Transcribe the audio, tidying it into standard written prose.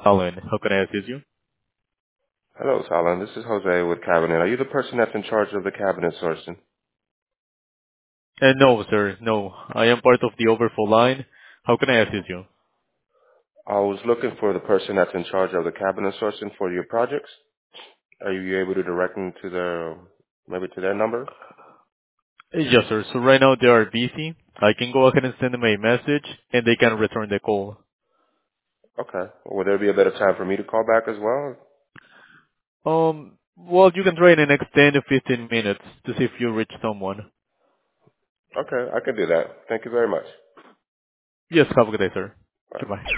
Alan, how can I assist you? Hello, Solon. This is Jose with Cabinet. Are you the person that's in charge of the cabinet sourcing? No, sir, no. I am part of the overflow line. How can I assist you? I was looking for the person that's in charge of the cabinet sourcing for your projects. Are you able to direct me to maybe to their number? Yes, sir. So right now they are busy. I can go ahead and send them a message, and they can return the call. Okay. Would there be a better time for me to call back as well? Well, you can try in the next 10 to 15 minutes to see if you reach someone. Okay, I can do that. Thank you very much. Yes, have a good day, sir. Bye. Goodbye.